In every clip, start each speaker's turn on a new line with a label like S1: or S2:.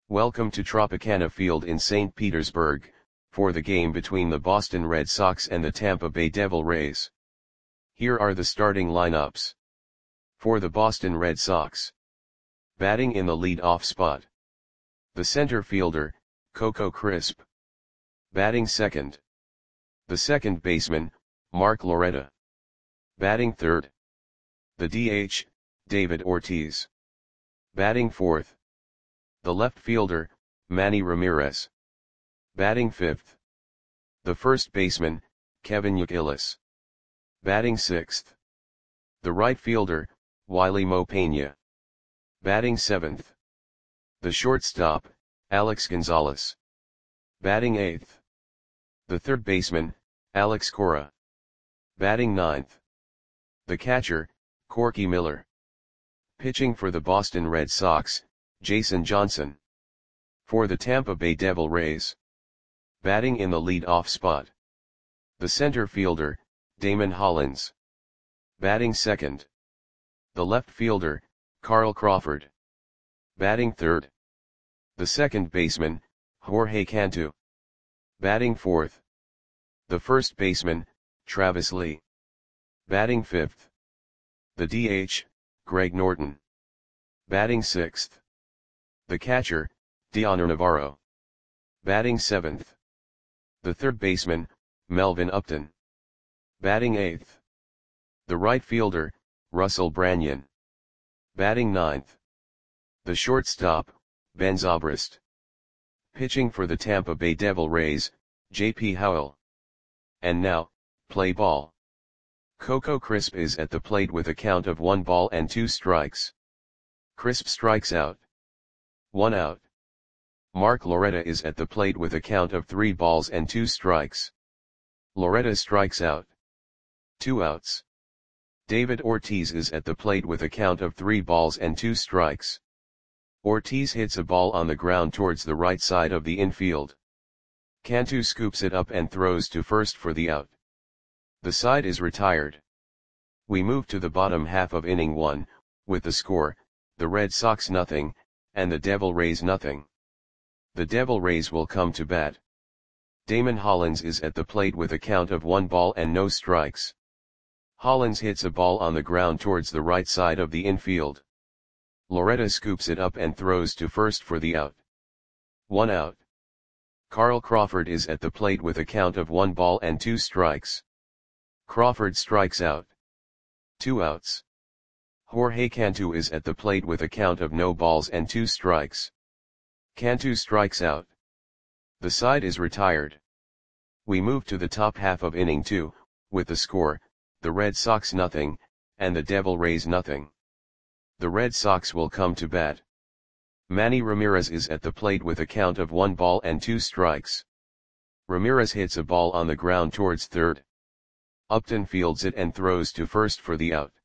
S1: Welcome to Tropicana Field in St. Petersburg, for the game between the Boston Red Sox and the Tampa Bay Devil Rays. Here are the starting lineups. For the Boston Red Sox. Batting in the lead-off spot. The center fielder, Coco Crisp. Batting second. The second baseman, Mark Loretta. Batting third. The DH, David Ortiz. Batting fourth. The left fielder, Manny Ramirez. Batting fifth. The first baseman, Kevin Youkilis. Batting sixth. The right fielder, Wily Mo Pena. Batting seventh. The shortstop, Alex Gonzalez. Batting eighth. The third baseman, Alex Cora. Batting ninth. The catcher, Corky Miller. Pitching for the Boston Red Sox, Jason Johnson. For the Tampa Bay Devil Rays. Batting in the lead-off spot. The center fielder, Damon Hollins. Batting second. The left fielder, Carl Crawford. Batting third. The second baseman, Jorge Cantu. Batting fourth. The first baseman, Travis Lee. Batting fifth. The DH, Greg Norton. Batting sixth. The catcher, Dioner Navarro. Batting seventh. The third baseman, Melvin Upton. Batting eighth. The right fielder, Russell Branyan. Batting ninth. The shortstop, Ben Zobrist. Pitching for the Tampa Bay Devil Rays, J.P. Howell. And now, play ball. Coco Crisp is at the plate with a count of 1 ball and 2 strikes. Crisp strikes out. 1 out. Mark Loretta is at the plate with a count of 3 balls and 2 strikes. Loretta strikes out. 2 outs. David Ortiz is at the plate with a count of 3 balls and 2 strikes. Ortiz hits a ball on the ground towards the right side of the infield. Cantu scoops it up and throws to first for the out. The side is retired. We move to the bottom half of inning 1, with the score, the Red Sox 0, and the Devil Rays 0. The Devil Rays will come to bat. Damon Hollins is at the plate with a count of 1 ball and no strikes. Hollins hits a ball on the ground towards the right side of the infield. Loretta scoops it up and throws to first for the out. 1 out. Carl Crawford is at the plate with a count of 1 ball and 2 strikes. Crawford strikes out. 2 outs. Jorge Cantu is at the plate with a count of no balls and 2 strikes. Cantu strikes out. The side is retired. We move to the top half of inning 2, with the score, the Red Sox 0, and the Devil Rays 0. The Red Sox will come to bat. Manny Ramirez is at the plate with a count of 1 ball and 2 strikes. Ramirez hits a ball on the ground towards third. Upton fields it and throws to first for the out.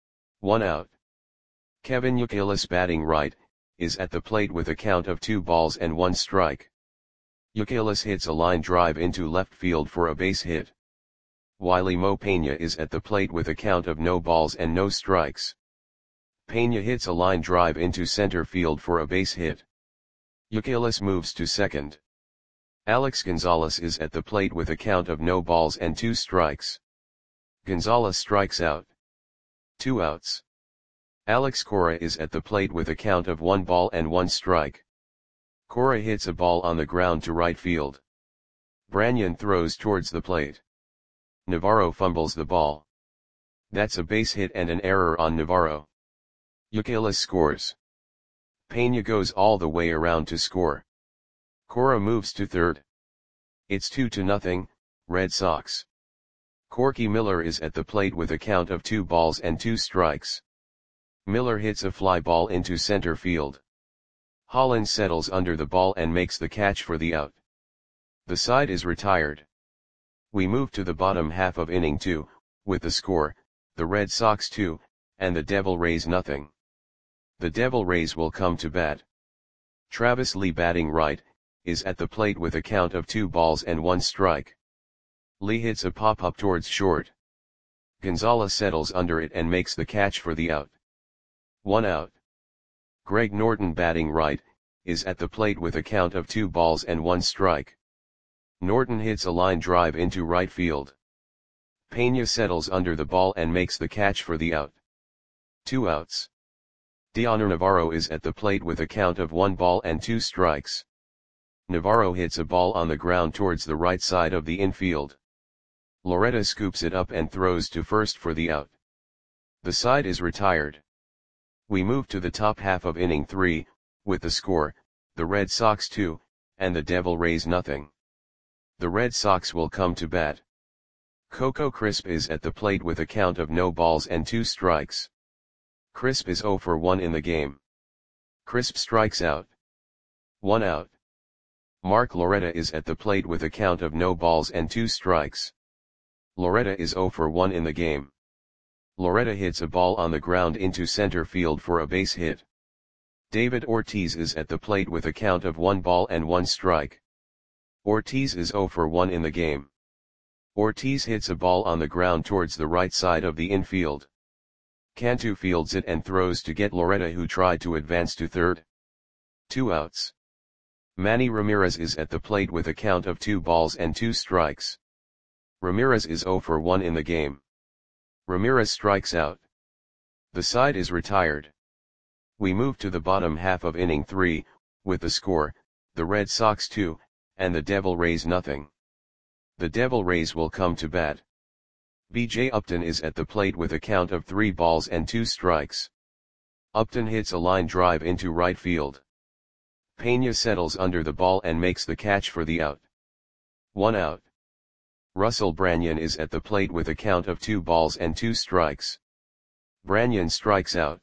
S1: 1 out. Kevin Youkilis, batting right, is at the plate with a count of 2 balls and 1 strike. Youkilis hits a line drive into left field for a base hit. Wily Mo Pena is at the plate with a count of no balls and no strikes. Pena hits a line drive into center field for a base hit. Youkilis moves to second. Alex Gonzalez is at the plate with a count of no balls and 2 strikes. Gonzalez strikes out. 2 outs. Alex Cora is at the plate with a count of 1 ball and 1 strike. Cora hits a ball on the ground to right field. Branyan throws towards the plate. Navarro fumbles the ball. That's a base hit and an error on Navarro. Youkilis scores. Pena goes all the way around to score. Cora moves to third. It's 2-0, Red Sox. Corky Miller is at the plate with a count of 2 balls and 2 strikes. Miller hits a fly ball into center field. Hollins settles under the ball and makes the catch for the out. The side is retired. We move to the bottom half of inning 2, with the score, the Red Sox 2, and the Devil Rays 0. The Devil Rays will come to bat. Travis Lee, batting right, is at the plate with a count of 2 balls and 1 strike. Lee hits a pop-up towards short. Gonzalez settles under it and makes the catch for the out. 1 out. Greg Norton, batting right, is at the plate with a count of 2 balls and 1 strike. Norton hits a line drive into right field. Pena settles under the ball and makes the catch for the out. 2 outs. Dioner Navarro is at the plate with a count of 1 ball and 2 strikes. Navarro hits a ball on the ground towards the right side of the infield. Loretta scoops it up and throws to first for the out. The side is retired. We move to the top half of inning 3, with the score, the Red Sox 2, and the Devil Rays nothing. The Red Sox will come to bat. Coco Crisp is at the plate with a count of no balls and 2 strikes. Crisp is 0 for 1 in the game. Crisp strikes out. 1 out. Mark Loretta is at the plate with a count of no balls and 2 strikes. Loretta is 0 for 1 in the game. Loretta hits a ball on the ground into center field for a base hit. David Ortiz is at the plate with a count of 1 ball and 1 strike. Ortiz is 0 for 1 in the game. Ortiz hits a ball on the ground towards the right side of the infield. Cantu fields it and throws to get Loretta, who tried to advance to third. 2 outs. Manny Ramirez is at the plate with a count of 2 balls and 2 strikes. Ramirez is 0 for 1 in the game. Ramirez strikes out. The side is retired. We move to the bottom half of inning 3, with the score, the Red Sox 2, and the Devil Rays nothing. The Devil Rays will come to bat. B.J. Upton is at the plate with a count of 3 balls and 2 strikes. Upton hits a line drive into right field. Pena settles under the ball and makes the catch for the out. 1 out. Russell Branyan is at the plate with a count of 2 balls and 2 strikes. Branyan strikes out.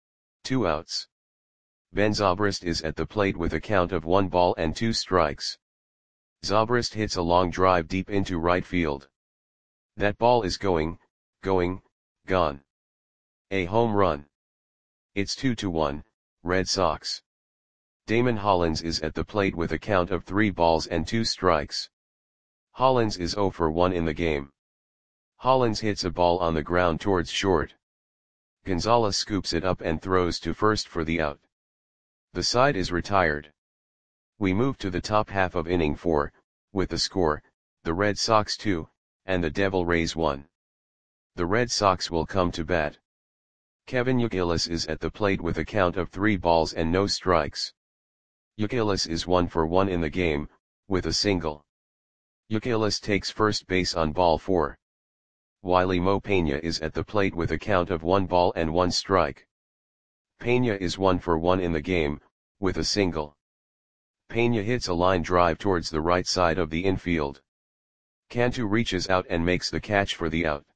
S1: 2 outs. Ben Zobrist is at the plate with a count of 1 ball and 2 strikes. Zobrist hits a long drive deep into right field. That ball is gone. A home run. It's 2-1, Red Sox. Damon Hollins is at the plate with a count of 3 balls and 2 strikes. Hollins is 0 for 1 in the game. Hollins hits a ball on the ground towards short. Gonzalez scoops it up and throws to first for the out. The side is retired. We move to the top half of inning 4, with the score, the Red Sox 2, and the Devil Rays 1. The Red Sox will come to bat. Kevin Youkilis is at the plate with a count of 3 balls and no strikes. Youkilis is 1 for 1 in the game, with a single. Youkilis takes first base on ball 4. Wiley Mo Pena is at the plate with a count of 1 ball and 1 strike. Pena is 1 for 1 in the game, with a single. Pena hits a line drive towards the right side of the infield. Cantu reaches out and makes the catch for the out.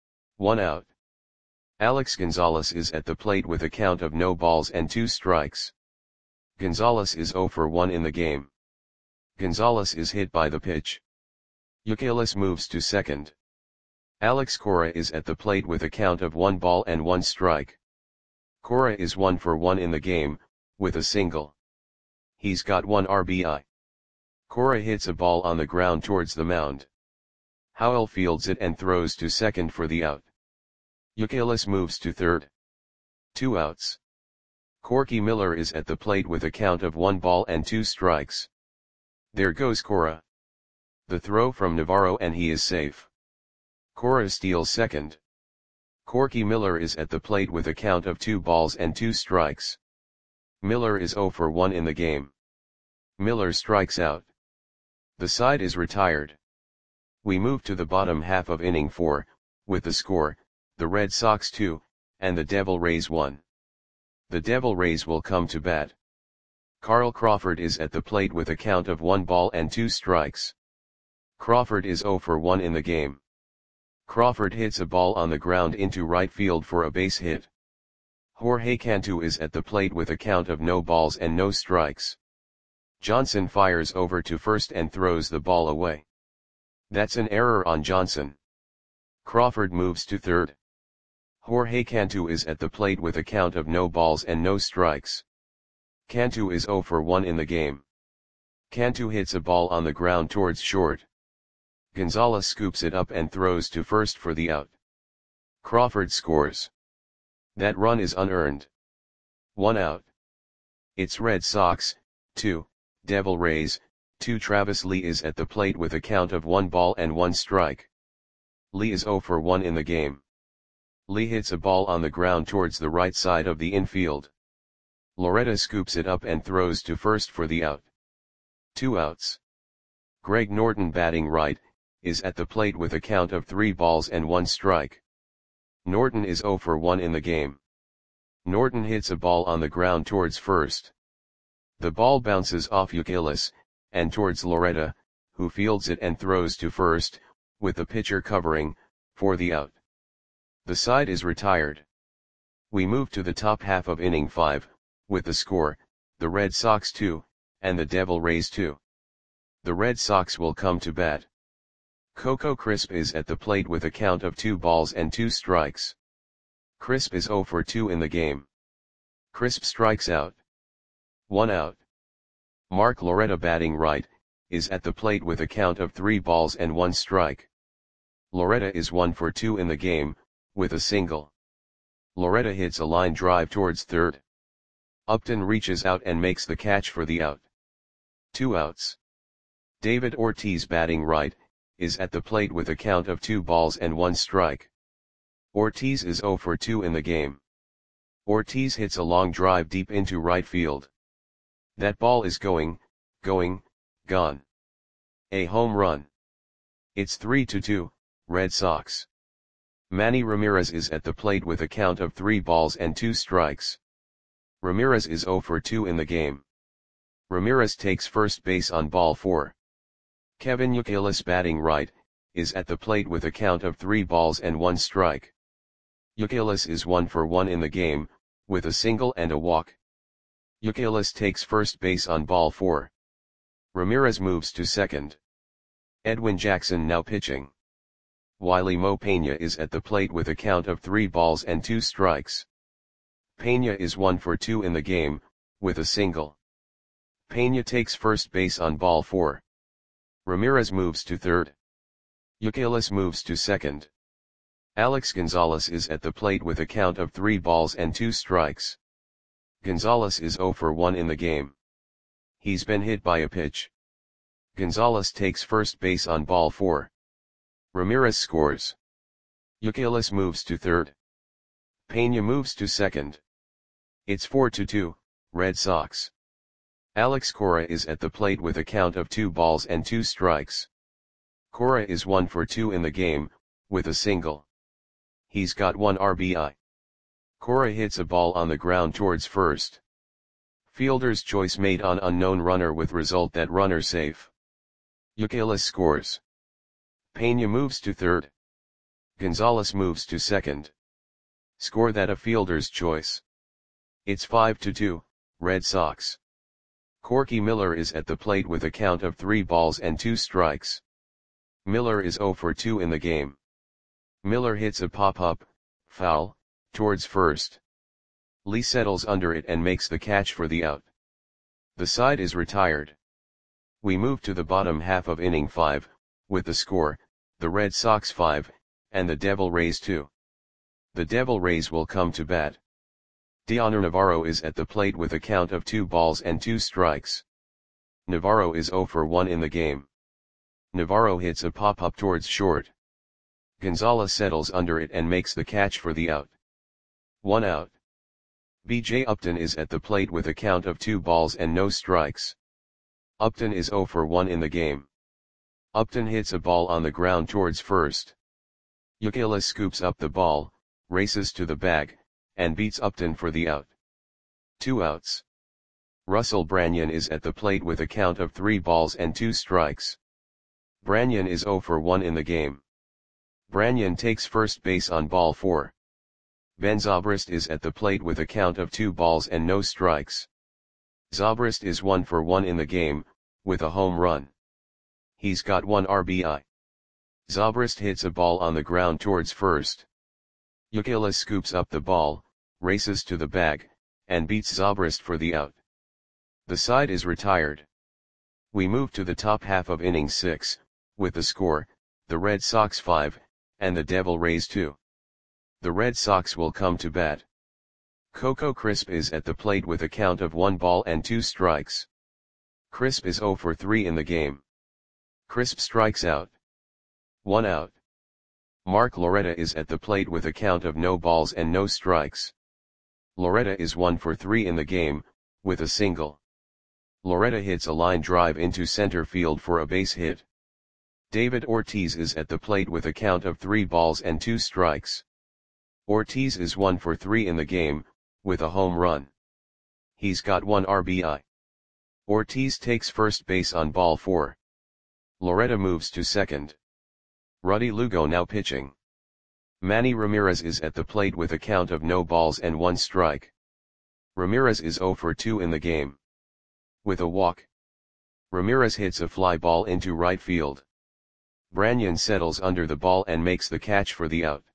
S1: 1 out. Alex Gonzalez is at the plate with a count of no balls and 2 strikes. Gonzalez is 0 for 1 in the game. Gonzalez is hit by the pitch. Youkilis moves to second. Alex Cora is at the plate with a count of 1 ball and 1 strike. Cora is 1 for 1 in the game, with a single. He's got 1 RBI. Cora hits a ball on the ground towards the mound. Howell fields it and throws to second for the out. Youkilis moves to third. 2 outs. Corky Miller is at the plate with a count of 1 ball and 2 strikes. There goes Cora. The throw from Navarro and he is safe. Cora steals second. Corky Miller is at the plate with a count of 2 balls and 2 strikes. Miller is 0 for 1 in the game. Miller strikes out. The side is retired. We move to the bottom half of inning 4, with the score, the Red Sox 2, and the Devil Rays 1. The Devil Rays will come to bat. Carl Crawford is at the plate with a count of 1 ball and 2 strikes. Crawford is 0 for 1 in the game. Crawford hits a ball on the ground into right field for a base hit. Jorge Cantu is at the plate with a count of no balls and no strikes. Johnson fires over to first and throws the ball away. That's an error on Johnson. Crawford moves to third. Jorge Cantu is at the plate with a count of no balls and no strikes. Cantu is 0 for 1 in the game. Cantu hits a ball on the ground towards short. Gonzalez scoops it up and throws to first for the out. Crawford scores. That run is unearned. 1 out. It's Red Sox, 2, Devil Rays, 2 Travis Lee is at the plate with a count of 1 ball and 1 strike. Lee is 0 for 1 in the game. Lee hits a ball on the ground towards the right side of the infield. Loretta scoops it up and throws to first for the out. 2 outs. Greg Norton, batting right, is at the plate with a count of 3 balls and 1 strike. Norton is 0 for 1 in the game. Norton hits a ball on the ground towards first. The ball bounces off Youkilis, and towards Loretta, who fields it and throws to first, with the pitcher covering, for the out. The side is retired. We move to the top half of inning 5, with the score, the Red Sox 2, and the Devil Rays 2. The Red Sox will come to bat. Coco Crisp is at the plate with a count of 2 balls and 2 strikes. Crisp is 0 for 2 in the game. Crisp strikes out. 1 out. Mark Loretta, batting right, is at the plate with a count of 3 balls and 1 strike. Loretta is 1 for 2 in the game, with a single. Loretta hits a line drive towards third. Upton reaches out and makes the catch for the out. 2 outs. David Ortiz, batting right, is at the plate with a count of 2 balls and 1 strike. Ortiz is 0 for 2 in the game. Ortiz hits a long drive deep into right field. That ball is gone. A home run. It's 3-2, Red Sox. Manny Ramirez is at the plate with a count of 3 balls and 2 strikes. Ramirez is 0 for 2 in the game. Ramirez takes first base on ball 4. Kevin Youkilis, batting right, is at the plate with a count of 3 balls and 1 strike. Youkilis is 1 for 1 in the game, with a single and a walk. Youkilis takes first base on ball 4. Ramirez moves to second. Edwin Jackson now pitching. Wiley Mo Peña is at the plate with a count of 3 balls and 2 strikes. Peña is 1 for 2 in the game, with a single. Peña takes first base on ball 4. Ramirez moves to third. Youkilis moves to second. Alex Gonzalez is at the plate with a count of 3 balls and 2 strikes. Gonzalez is 0 for 1 in the game. He's been hit by a pitch. Gonzalez takes first base on ball 4. Ramirez scores. Youkilis moves to third. Peña moves to second. It's 4-2, Red Sox. Alex Cora is at the plate with a count of 2 balls and 2 strikes. Cora is 1 for 2 in the game, with a single. He's got 1 RBI. Cora hits a ball on the ground towards first. Fielder's choice made on unknown runner with result that runner safe. Youkilis scores. Peña moves to third. Gonzalez moves to second. Score that a fielder's choice. It's 5-2, Red Sox. Corky Miller is at the plate with a count of 3 balls and 2 strikes. Miller is 0 for 2 in the game. Miller hits a pop-up, foul, towards first. Lee settles under it and makes the catch for the out. The side is retired. We move to the bottom half of inning 5, with the score, the Red Sox 5, and the Devil Rays 2. The Devil Rays will come to bat. Dioner Navarro is at the plate with a count of 2 balls and 2 strikes. Navarro is 0 for 1 in the game. Navarro hits a pop-up towards short. Gonzalez settles under it and makes the catch for the out. 1 out. B.J. Upton is at the plate with a count of 2 balls and no strikes. Upton is 0 for 1 in the game. Upton hits a ball on the ground towards first. Youkilis scoops up the ball, races to the bag, and beats Upton for the out. 2 outs. Russell Branyan is at the plate with a count of 3 balls and 2 strikes. Branyan is 0 for 1 in the game. Branyan takes first base on ball 4. Ben Zobrist is at the plate with a count of 2 balls and no strikes. Zobrist is 1 for 1 in the game, with a home run. He's got 1 RBI. Zobrist hits a ball on the ground towards first. Youkilis scoops up the ball, races to the bag, and beats Zobrist for the out. The side is retired. We move to the top half of inning 6, with the score, the Red Sox 5, and the Devil Rays 2. The Red Sox will come to bat. Coco Crisp is at the plate with a count of 1 ball and 2 strikes. Crisp is 0 for 3 in the game. Crisp strikes out. 1 out. Mark Loretta is at the plate with a count of no balls and no strikes. Loretta is 1 for 3 in the game, with a single. Loretta hits a line drive into center field for a base hit. David Ortiz is at the plate with a count of 3 balls and 2 strikes. Ortiz is 1 for 3 in the game, with a home run. He's got 1 RBI. Ortiz takes first base on ball 4. Loretta moves to second. Ruddy Lugo now pitching. Manny Ramirez is at the plate with a count of no balls and 1 strike. Ramirez is 0 for 2 in the game. With a walk. Ramirez hits a fly ball into right field. Branyan settles under the ball and makes the catch for the out.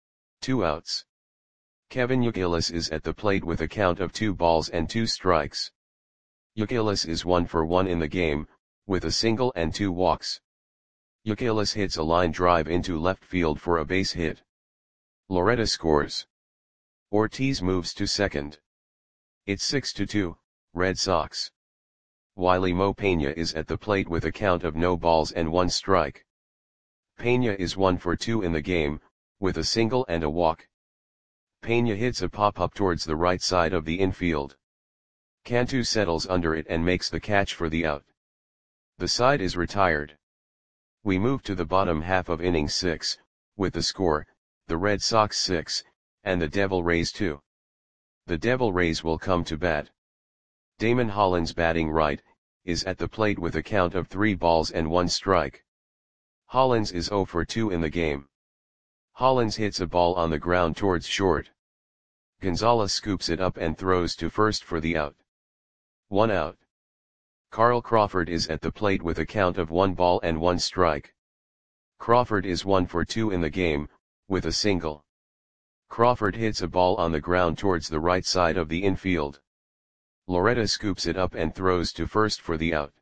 S1: 2 outs. Kevin Youkilis is at the plate with a count of 2 balls and 2 strikes. Youkilis is 1 for 1 in the game, with a single and 2 walks. Youkilis hits a line drive into left field for a base hit. Loretta scores. Ortiz moves to second. It's 6-2, Red Sox. Wiley Mo Peña is at the plate with a count of no balls and 1 strike. Peña is 1 for 2 in the game, with a single and a walk. Peña hits a pop-up towards the right side of the infield. Cantu settles under it and makes the catch for the out. The side is retired. We move to the bottom half of inning 6, with the score, the Red Sox 6, and the Devil Rays 2. The Devil Rays will come to bat. Damon Hollins batting right, is at the plate with a count of 3 balls and 1 strike. Hollins is 0 for 2 in the game. Hollins hits a ball on the ground towards short. Gonzalez scoops it up and throws to first for the out. 1 out. Carl Crawford is at the plate with a count of 1 ball and 1 strike. Crawford is 1 for 2 in the game, with a single. Crawford hits a ball on the ground towards the right side of the infield. Loretta scoops it up and throws to first for the out.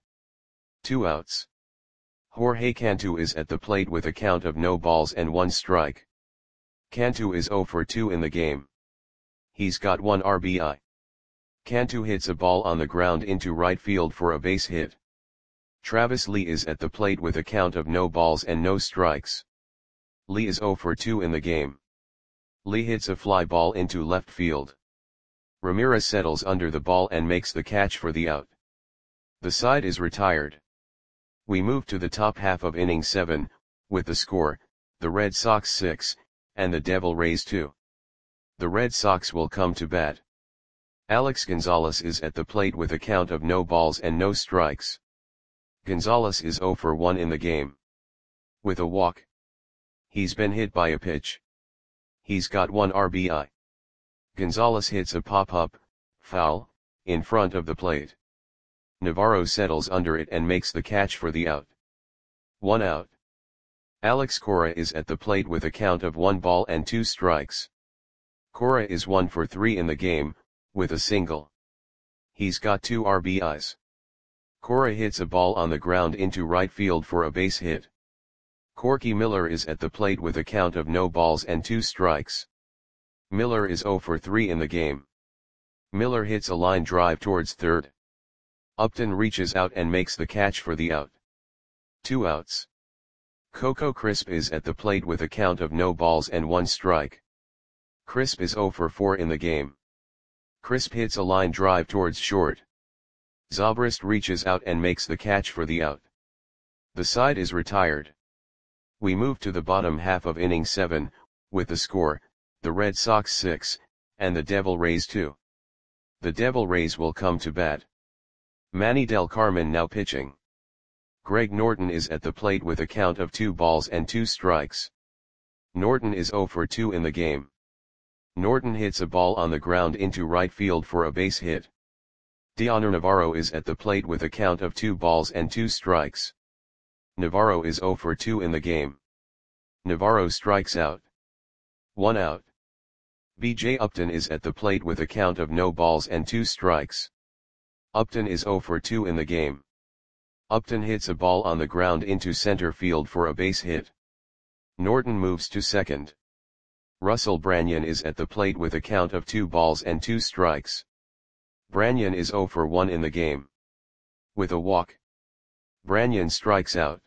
S1: 2 outs. Jorge Cantu is at the plate with a count of no balls and 1 strike. Cantu is 0 for 2 in the game. He's got 1 RBI. Cantu hits a ball on the ground into right field for a base hit. Travis Lee is at the plate with a count of no balls and no strikes. Lee is 0 for 2 in the game. Lee hits a fly ball into left field. Ramirez settles under the ball and makes the catch for the out. The side is retired. We move to the top half of inning 7, with the score, the Red Sox 6, and the Devil Rays 2. The Red Sox will come to bat. Alex Gonzalez is at the plate with a count of no balls and no strikes. Gonzalez is 0 for 1 in the game. With a walk. He's been hit by a pitch. He's got 1 RBI. Gonzalez hits a pop-up, foul, in front of the plate. Navarro settles under it and makes the catch for the out. 1 out. Alex Cora is at the plate with a count of 1 ball and 2 strikes. Cora is 1 for 3 in the game, with a single. He's got 2 RBIs. Cora hits a ball on the ground into right field for a base hit. Corky Miller is at the plate with a count of no balls and 2 strikes. Miller is 0 for 3 in the game. Miller hits a line drive towards third. Upton reaches out and makes the catch for the out. 2 outs. Coco Crisp is at the plate with a count of no balls and 1 strike. Crisp is 0 for 4 in the game. Crisp hits a line drive towards short. Zobrist reaches out and makes the catch for the out. The side is retired. We move to the bottom half of inning 7, with the score, the Red Sox 6, and the Devil Rays 2. The Devil Rays will come to bat. Manny Del Carmen now pitching. Greg Norton is at the plate with a count of 2 balls and 2 strikes. Norton is 0 for 2 in the game. Norton hits a ball on the ground into right field for a base hit. Dioner Navarro is at the plate with a count of 2 balls and 2 strikes. Navarro is 0 for 2 in the game. Navarro strikes out. 1 out. B.J. Upton is at the plate with a count of no balls and 2 strikes. Upton is 0 for 2 in the game. Upton hits a ball on the ground into center field for a base hit. Norton moves to second. Russell Branyan is at the plate with a count of 2 balls and 2 strikes. Branyan is 0 for 1 in the game. with a walk. Branyan strikes out.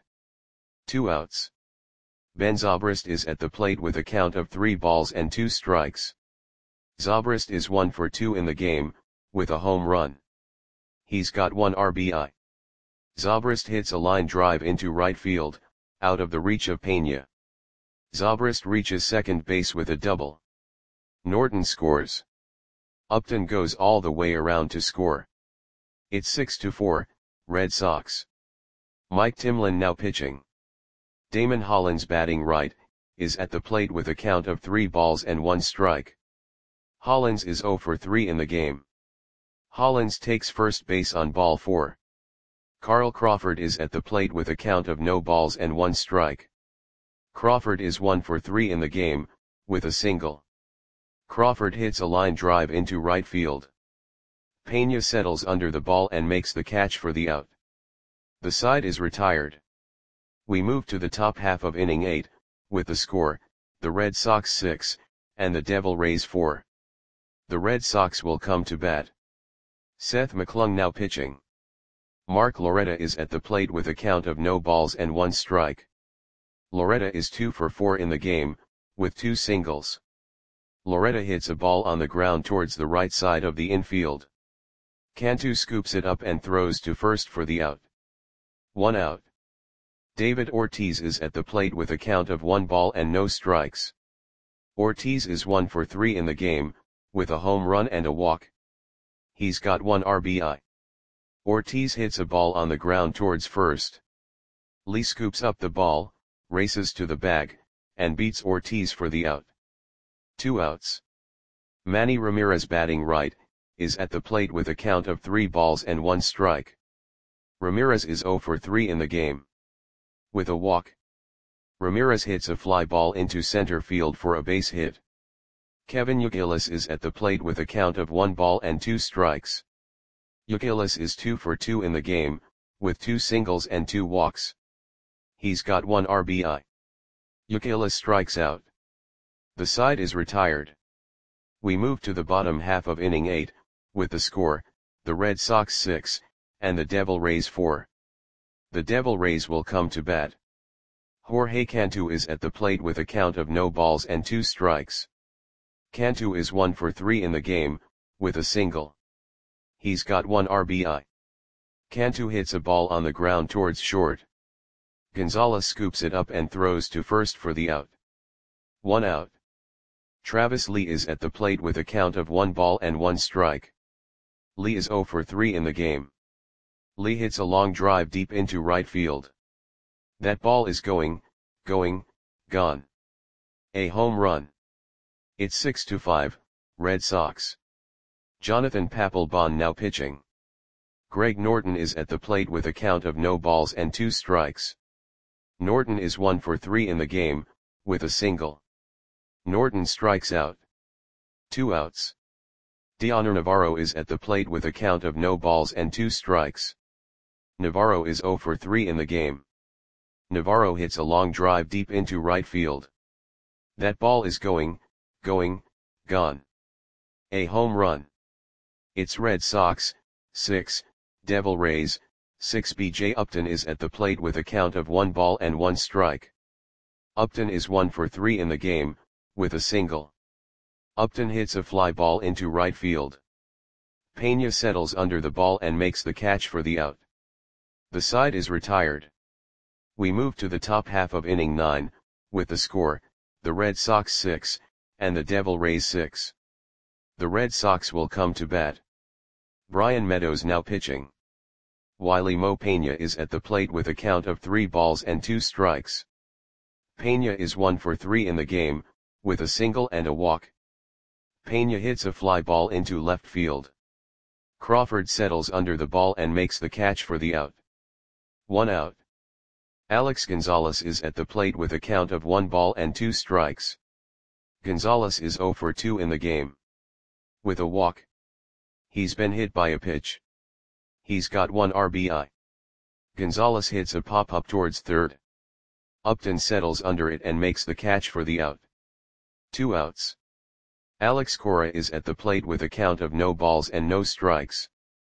S1: 2 outs. Ben Zobrist is at the plate with a count of 3 balls and 2 strikes. Zobrist is 1 for 2 in the game, with a home run. He's got 1 RBI. Zobrist hits a line drive into right field, out of the reach of Pena. Zobrist reaches second base with a double. Norton scores. Upton goes all the way around to score. It's 6-4, Red Sox. Mike Timlin now pitching. Damon Hollins batting right, is at the plate with a count of 3 balls and 1 strike. Hollins is 0 for 3 in the game. Hollins takes first base on ball 4. Carl Crawford is at the plate with a count of no balls and 1 strike. Crawford is 1 for 3 in the game, with a single. Crawford hits a line drive into right field. Pena settles under the ball and makes the catch for the out. The side is retired. We move to the top half of inning 8, with the score, the Red Sox 6, and the Devil Rays 4. The Red Sox will come to bat. Seth McClung now pitching. Mark Loretta is at the plate with a count of no balls and 1 strike. Loretta is 2 for 4 in the game, with 2 singles. Loretta hits a ball on the ground towards the right side of the infield. Cantu scoops it up and throws to first for the out. 1 out. David Ortiz is at the plate with a count of 1 ball and no strikes. Ortiz is 1 for 3 in the game, with a home run and a walk. He's got 1 RBI. Ortiz hits a ball on the ground towards first. Lee scoops up the ball, races to the bag, and beats Ortiz for the out. 2 outs. Manny Ramirez batting right, is at the plate with a count of 3 balls and 1 strike. Ramirez is 0 for 3 in the game. With a walk. Ramirez hits a fly ball into center field for a base hit. Kevin Youkilis is at the plate with a count of 1 ball and 2 strikes. Youkilis is 2 for 2 in the game, with 2 singles and 2 walks. He's got 1 RBI. Youkilis strikes out. The side is retired. We move to the bottom half of inning 8, with the score, the Red Sox 6, and the Devil Rays 4. The Devil Rays will come to bat. Jorge Cantu is at the plate with a count of no balls and 2 strikes. Cantu is 1 for 3 in the game, with a single. He's got 1 RBI. Cantu hits a ball on the ground towards short. Gonzalez scoops it up and throws to first for the out. 1 out. Travis Lee is at the plate with a count of 1 ball and 1 strike. Lee is 0 for 3 in the game. Lee hits a long drive deep into right field. That ball is going, gone. A home run. It's 6-5, Red Sox. Jonathan Papelbon now pitching. Greg Norton is at the plate with a count of no balls and 2 strikes. Norton is 1 for 3 in the game, with a single. Norton strikes out. 2 outs. Dioner Navarro is at the plate with a count of no balls and 2 strikes. Navarro is 0 for 3 in the game. Navarro hits a long drive deep into right field. That ball is going, gone. A home run. It's Red Sox, 6, Devil Rays, 6. B.J. Upton is at the plate with a count of 1 ball and 1 strike. Upton is 1 for 3 in the game, with a single. Upton hits a fly ball into right field. Pena settles under the ball and makes the catch for the out. The side is retired. We move to the top half of inning 9, with the score, the Red Sox 6, and the Devil Rays 6. The Red Sox will come to bat. Brian Meadows now pitching. Wiley Mo Pena is at the plate with a count of 3 balls and 2 strikes. Pena is 1 for 3 in the game, with a single and a walk. Pena hits a fly ball into left field. Crawford settles under the ball and makes the catch for the out. 1 out. Alex Gonzalez is at the plate with a count of 1 ball and 2 strikes. Gonzalez is 0 for 2 in the game. With a walk. He's been hit by a pitch. He's got 1 RBI. Gonzalez hits a pop-up towards third. Upton settles under it and makes the catch for the out. 2 outs. Alex Cora is at the plate with a count of no balls and no strikes.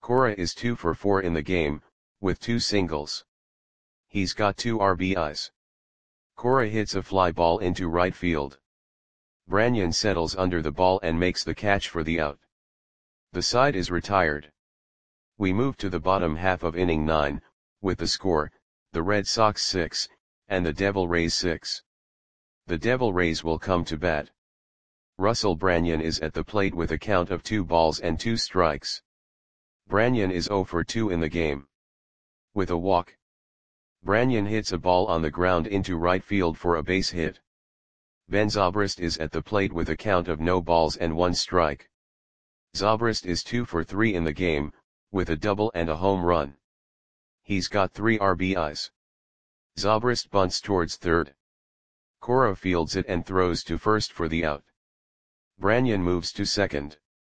S1: Cora is 2 for 4 in the game, with 2 singles. He's got 2 RBIs. Cora hits a fly ball into right field. Branyan settles under the ball and makes the catch for the out. The side is retired. We move to the bottom half of inning 9, with the score, the Red Sox 6, and the Devil Rays 6. The Devil Rays will come to bat. Russell Branyan is at the plate with a count of 2 balls and 2 strikes. Branyan is 0 for 2 in the game. With a walk, Branyan hits a ball on the ground into right field for a base hit. Ben Zobrist is at the plate with a count of no balls and 1 strike. Zobrist is 2 for 3 in the game, with a double and a home run. He's got 3 RBIs. Zobrist bunts towards third. Cora fields it and throws to first for the out. Branyan moves to second.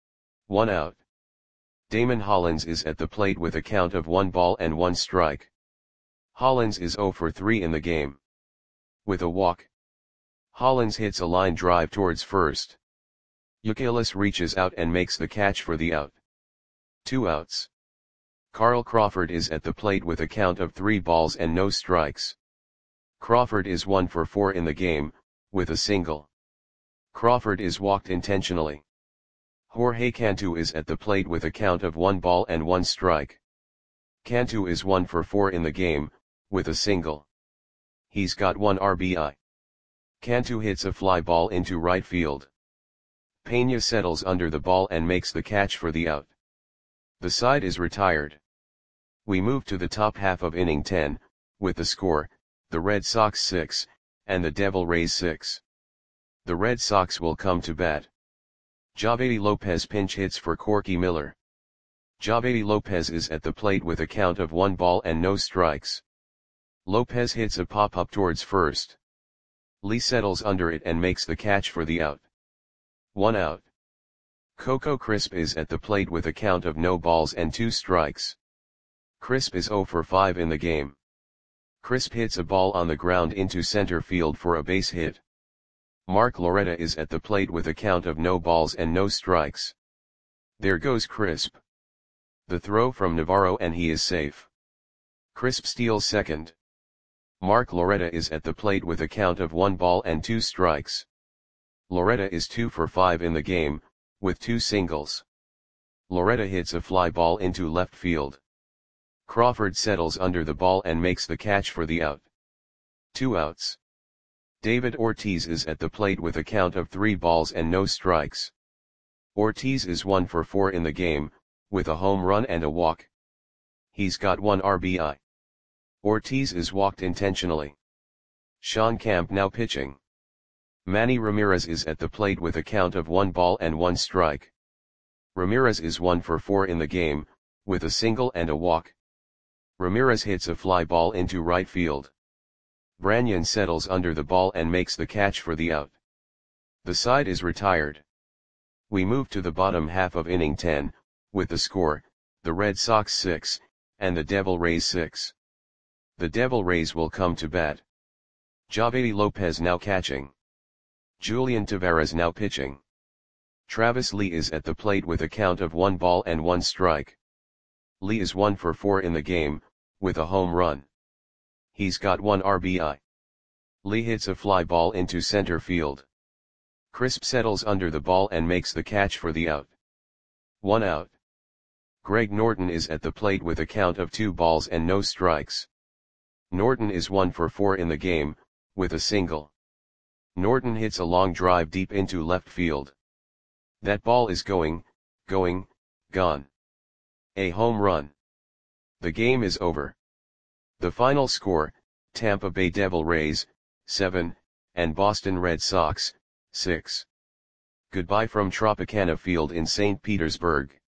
S1: 1 out. Damon Hollins is at the plate with a count of 1 ball and 1 strike. Hollins is 0 for 3 in the game. With a walk, Hollins hits a line drive towards first. Youkilis reaches out and makes the catch for the out. 2 outs. Carl Crawford is at the plate with a count of 3 balls and no strikes. Crawford is 1 for 4 in the game, with a single. Crawford is walked intentionally. Jorge Cantu is at the plate with a count of 1 ball and 1 strike. Cantu is 1 for 4 in the game, with a single. He's got 1 RBI. Cantu hits a fly ball into right field. Pena settles under the ball and makes the catch for the out. The side is retired. We move to the top half of inning 10, with the score, the Red Sox 6, and the Devil Rays 6. The Red Sox will come to bat. Javady Lopez pinch hits for Corky Miller. Javady Lopez is at the plate with a count of 1 ball and no strikes. Lopez hits a pop-up towards first. Lee settles under it and makes the catch for the out. 1 out. Coco Crisp is at the plate with a count of no balls and 2 strikes. Crisp is 0 for 5 in the game. Crisp hits a ball on the ground into center field for a base hit. Mark Loretta is at the plate with a count of no balls and no strikes. There goes Crisp. The throw from Navarro and he is safe. Crisp steals second. Mark Loretta is at the plate with a count of 1 ball and 2 strikes. Loretta is 2 for 5 in the game, with 2 singles. Loretta hits a fly ball into left field. Crawford settles under the ball and makes the catch for the out. 2 outs. David Ortiz is at the plate with a count of 3 balls and no strikes. Ortiz is 1 for 4 in the game, with a home run and a walk. He's got 1 RBI. Ortiz is walked intentionally. Sean Camp now pitching. Manny Ramirez is at the plate with a count of 1 ball and 1 strike. Ramirez is 1 for 4 in the game, with a single and a walk. Ramirez hits a fly ball into right field. Branyan settles under the ball and makes the catch for the out. The side is retired. We move to the bottom half of inning 10, with the score, the Red Sox 6, and the Devil Rays 6. The Devil Rays will come to bat. Javady Lopez now catching. Julian Tavares now pitching. Travis Lee is at the plate with a count of 1 ball and 1 strike. Lee is 1 for 4 in the game, with a home run. He's got 1 RBI. Lee hits a fly ball into center field. Crisp settles under the ball and makes the catch for the out. 1 out. Greg Norton is at the plate with a count of 2 balls and no strikes. Norton is 1 for 4 in the game, with a single. Norton hits a long drive deep into left field. That ball is gone. A home run. The game is over. The final score, Tampa Bay Devil Rays, 7, and Boston Red Sox, 6. Goodbye from Tropicana Field in St. Petersburg.